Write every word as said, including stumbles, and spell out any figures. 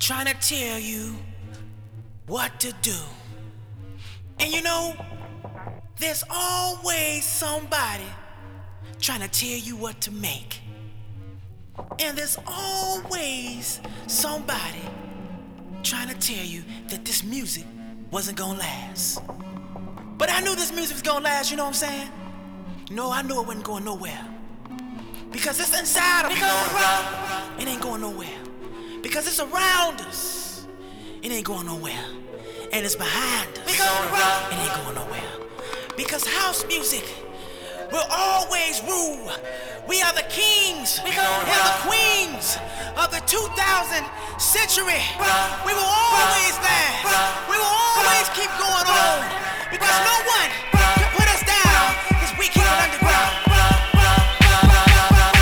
trying to tell you what to do. And you know, there's always somebody trying to tell you what to make. And there's always somebody trying to tell you that this music wasn't gonna last. But I knew this music was gonna last, you know what I'm saying? No, I knew it wasn't going nowhere. Because it's inside of us. It ain't going nowhere. Because it's around us. It ain't going nowhere. And it's behind us. It ain't going nowhere. Because house music will always rule. We are the kings and the queens of the two thousand century. We will always last. We will always keep going on. Because no one can put us down. Because we keep it underground.